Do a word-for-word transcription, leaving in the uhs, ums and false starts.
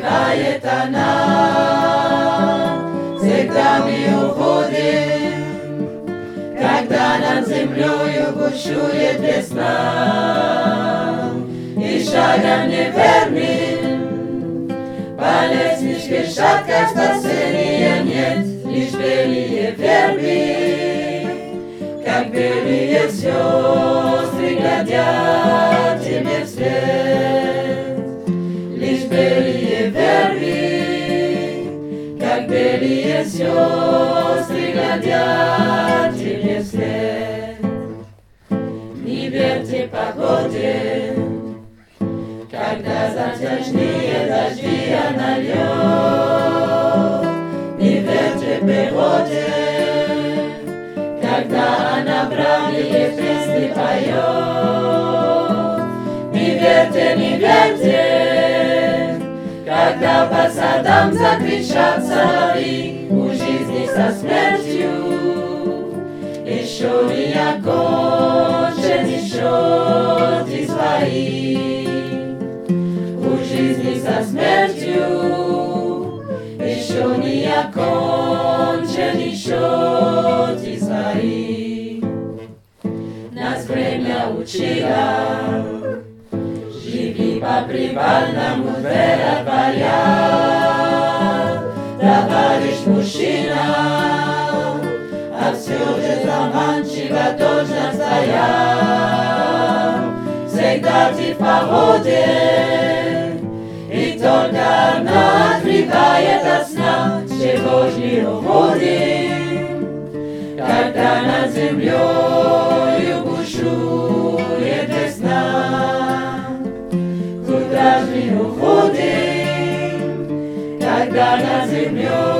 убивает она. Всегда мы уходим, когда над землею бушует весна. И шагом неверным по лестничке шаткой спасения нет. Лишь белые вербы, как белые сестры, глядят тебе вслед. Лишь белые вербы, как белые сестры, глядят тебе вслед. Не верьте погоде, когда затяжные дожди она льет. Не верьте природе, когда она бравые песни поет. Не верьте, не верьте, когда по садам закричат соловьи. У жизни со смертью еще не окончен счеты свои. У жизни со смертью еще не окончен счеты свои. Нас время учило, живи по привальному вера твоя. Товарищ мужчина, а все же заманчиво точно стоял. Всегда ты в погоде, и только она отвлекает от сна. Чего ж не уходим, когда над землею бушует весна. Куда ж не уходим, когда над землей